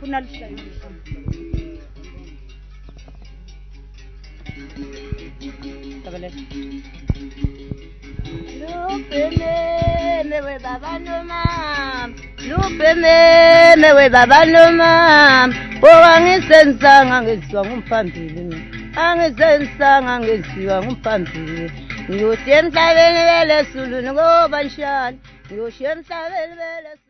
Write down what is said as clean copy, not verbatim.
Lupeme we baba no mam, lupeme we baba no mam. Angisensanga ngizwa ngumphambili, angisensanga ngizwa ngumphambili. Ngiyoshiya emhlabeni belesulu ngoba nshani, ngiyoshiya emhlabeni belesulu.